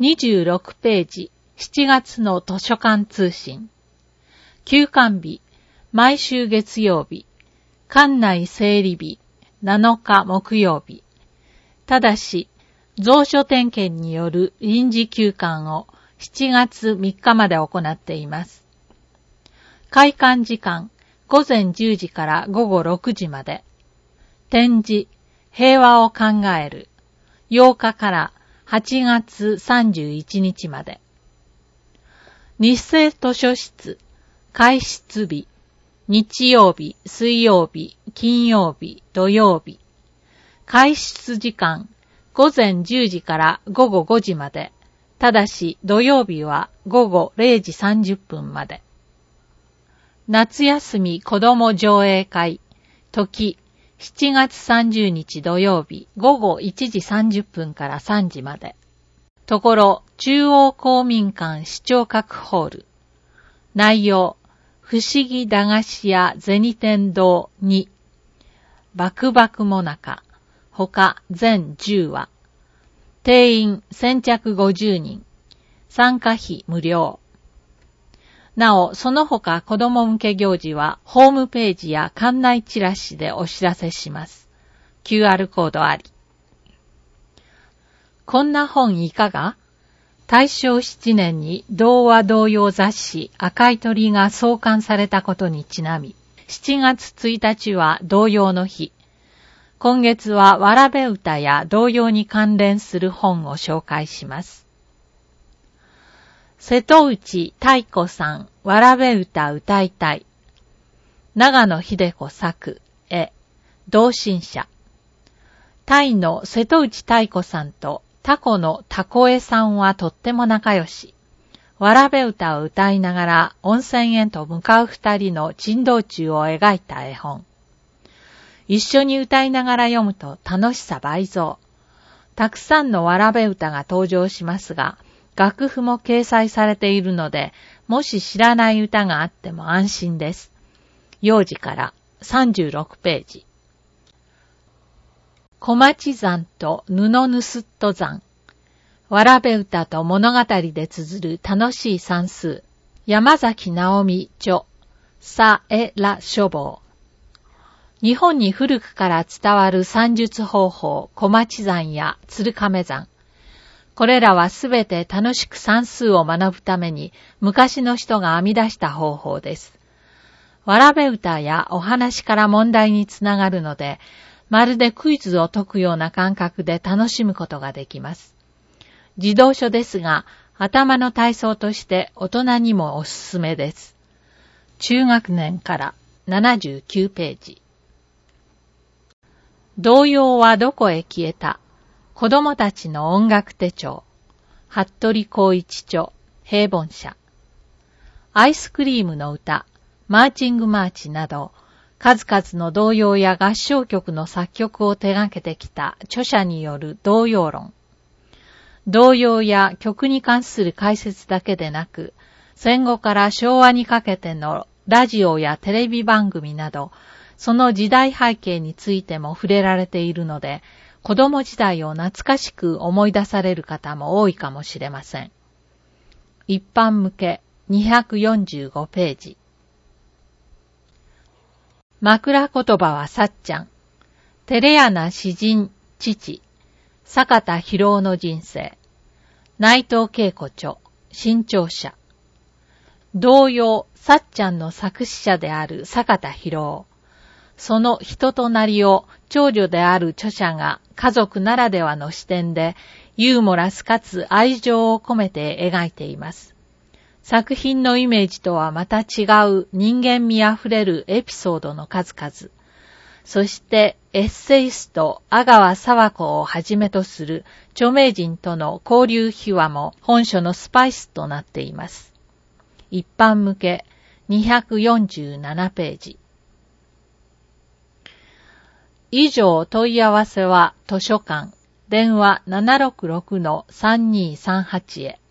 26ページ、7月の図書館通信。休館日、毎週月曜日、館内整理日、7日木曜日。ただし、蔵書点検による臨時休館を7月3日まで行っています。開館時間、午前10時から午後6時まで。展示、平和を考える。8日から8月31日まで。日生図書室、開室日、日曜日、水曜日、金曜日、土曜日。開室時間、午前10時から午後5時まで。ただし土曜日は午後0時30分まで。夏休み子ども上映会、時、7月30日土曜日午後1時30分から3時まで。ところ、中央公民館視聴覚ホール。内容、不思議駄菓子屋銭天堂2。バクバクもなか。他全10話。定員先着50人。参加費無料。なお、その他子供向け行事はホームページや館内チラシでお知らせします。QR コードあり。こんな本いかが？大正7年に童話童謡雑誌赤い鳥が創刊されたことにちなみ、7月1日は童謡の日。今月はわらべ歌や童謡に関連する本を紹介します。瀬戸内太子さん、わらべ歌歌いたい。長野秀子作、絵、同心者。タイの瀬戸内太子さんとタコのタコエさんはとっても仲良し。わらべ歌を歌いながら温泉へと向かう二人の珍道中を描いた絵本。一緒に歌いながら読むと楽しさ倍増。たくさんのわらべ歌が登場しますが、楽譜も掲載されているので、もし知らない歌があっても安心です。幼児から36ページ。小町山と布盗っと山。わらべ歌と物語で綴る楽しい算数。山崎直美著、さえら書房。日本に古くから伝わる算術方法、小町山や鶴亀山。これらはすべて楽しく算数を学ぶために昔の人が編み出した方法です。わらべ歌やお話から問題につながるので、まるでクイズを解くような感覚で楽しむことができます。児童書ですが、頭の体操として大人にもおすすめです。中学年から79ページ。童謡はどこへ消えた？子供たちの音楽手帳。服部光一著、平凡社。アイスクリームの歌、マーチングマーチなど、数々の童謡や合唱曲の作曲を手掛けてきた著者による童謡論。童謡や曲に関する解説だけでなく、戦後から昭和にかけてのラジオやテレビ番組など、その時代背景についても触れられているので、子供時代を懐かしく思い出される方も多いかもしれません。一般向け245ページ。枕言葉はさっちゃん。照れ屋な詩人、父。坂田博夫の人生。内藤恵子著、新潮社。童謡、さっちゃんの作詞者である坂田博夫。その人となりを長女である著者が家族ならではの視点でユーモラスかつ愛情を込めて描いています。作品のイメージとはまた違う人間味あふれるエピソードの数々。そしてエッセイスト阿川佐和子をはじめとする著名人との交流秘話も本書のスパイスとなっています。一般向け247ページ。以上問い合わせは図書館電話 766-3238 へ。